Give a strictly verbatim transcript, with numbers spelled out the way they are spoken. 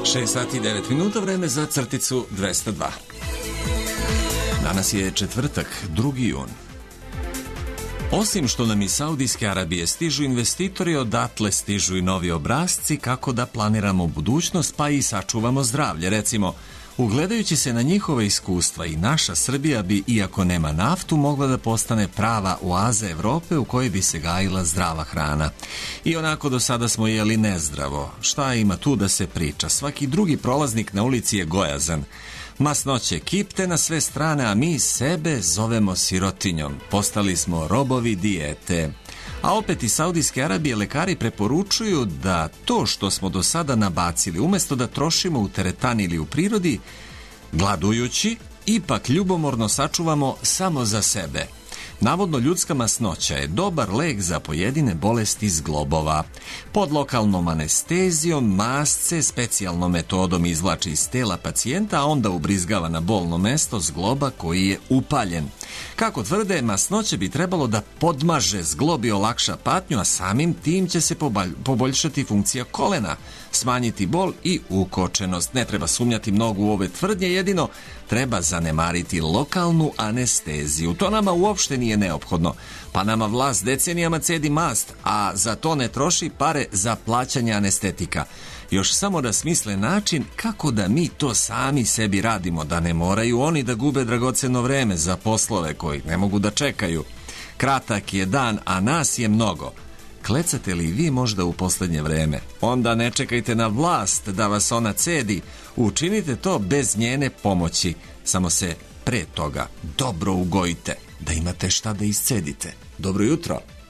šest sati i devet minuta, vreme za crticu dvesta dva. Danas je četvrtak, drugi jun. Osim što nam iz Saudijske Arabije stižu investitori, odatle stižu i novi obrasci kako da planiramo budućnost pa i sačuvamo zdravlje. Recimo, ugledajući se na njihova iskustva, i naša Srbija bi, iako nema naftu, mogla da postane prava oaza Evrope u kojoj bi se gajila zdrava hrana. I onako do sada smo jeli nezdravo. Šta ima tu da se priča? Svaki drugi prolaznik na ulici je gojazan. Masnoće kipte na sve strane, a mi sebe zovemo sirotinjom. Postali smo robovi dijete. A opet iz Saudijske Arabije lekari preporučuju da to što smo do sada nabacili, umjesto da trošimo u teretani ili u prirodi, gladujući, ipak ljubomorno sačuvamo samo za sebe. Navodno ljudska masnoća je dobar lek za pojedine bolesti zglobova. Pod lokalnom anestezijom masce specijalnom metodom izvlači iz tela pacijenta, a onda ubrizgava na bolno mesto zgloba koji je upaljen. Kako tvrde, masnoće bi trebalo da podmaže zglob i olakša patnju, a samim tim će se poboljšati funkcija kolena, smanjiti bol i ukočenost. Ne treba sumnjati mnogo u ove tvrdnje, jedino treba zanemariti lokalnu anesteziju. To nama uopšte nije neophodno. Pa nama vlast decenijama cedi mast, a za to ne troši pare za plaćanje anestetika. Još samo da smisle način kako da mi to sami sebi radimo, da ne moraju oni da gube dragoceno vreme za poslove koji ne mogu da čekaju. Kratak je dan, a nas je mnogo. Klecate li vi možda u poslednje vreme? Onda ne čekajte na vlast da vas ona cedi. Učinite to bez njene pomoći. Samo se pre toga dobro ugojite, da imate šta da iscedite. Dobro jutro!